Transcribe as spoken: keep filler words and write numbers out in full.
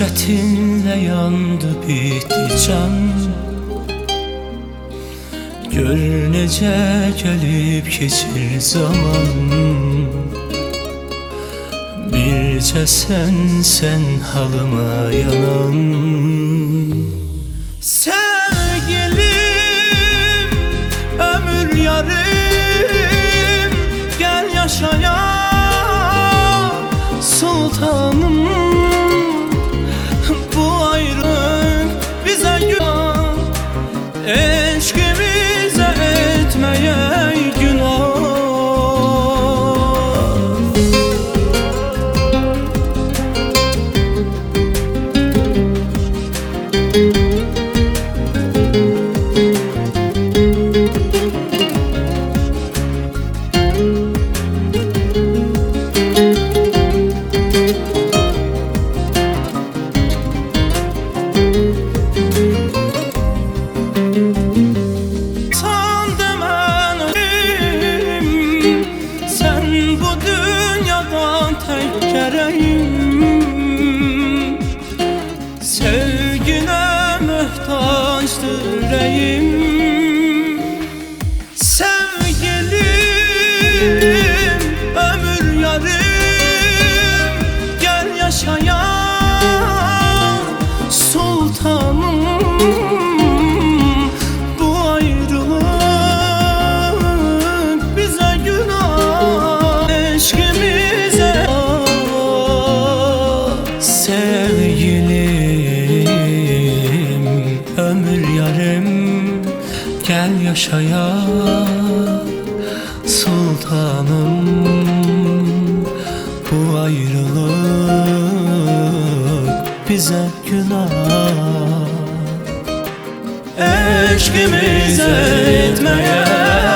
Hasretinle yandı bitti can. Gör necə gelip geçir zaman. Bircə sen sen halıma yanan. Sevgilim, ömür yarım, gel yaşaya sultanım. Bu ayrılık bize günah, eşkimize etmeye günah. Sevgine mühtaçtır yüreğim. Sevgilim, ömür yarım, gel yaşaya sultanım. Bu ayrılık bize günah, eşkimize. Sevgilim, ömür yarım, gel yaşaya sultanım. Bu ayrılık bize günah, eşkimize etmeye